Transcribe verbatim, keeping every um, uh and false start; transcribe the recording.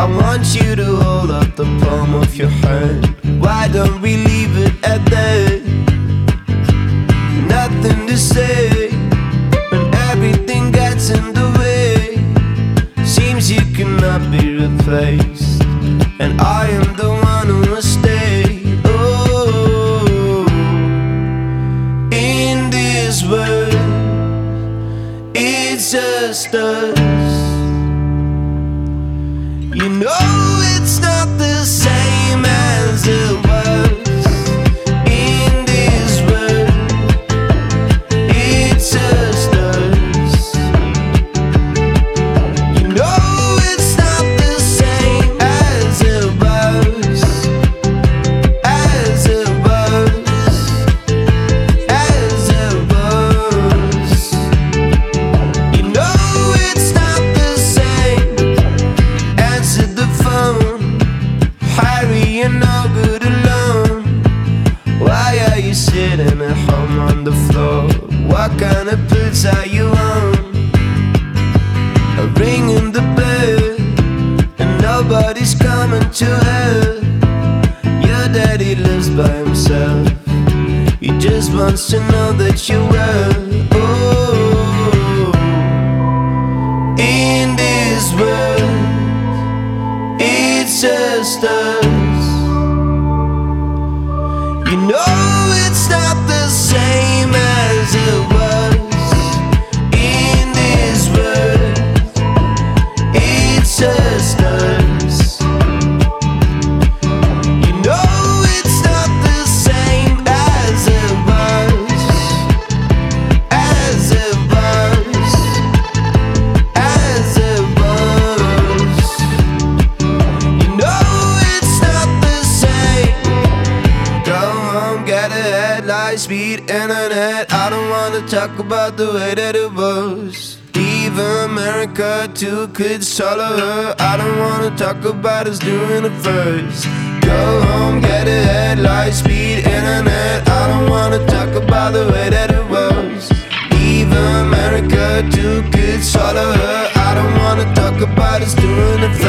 want you to hold up the palm of your hand. Why don't we leave it at that? Nothing to say when everything gets in the way. Seems you cannot be replaced, and I am the one who must stay. Oh, in this world, it's just us. You know it's not the same as it was. In this world, it's just us. You know it's not the same as it was. As it was. As it was. You know it's not the same. Answer the phone. Harry, you're no good alone. Why are you sitting at home on the floor? What kind of boots are you on? A ring in the bell, and nobody's coming to help. Your daddy lives by himself. He just wants to know that you're well. Oh, in this world, it's just us. You know it's not the same as it was. In this world, it's just us. You know it's not the same as it was. As it was. As it was. You know it's not the same. Go home, get ahead, light speed internet. I don't wanna talk about the way that it was. Leave America, two kids, follow her. I don't wanna talk about us doing it first. Go home, get ahead, light speed internet. I don't wanna talk about the way that it was. Leave America, two kids, follow her. I don't wanna talk about us doing it first.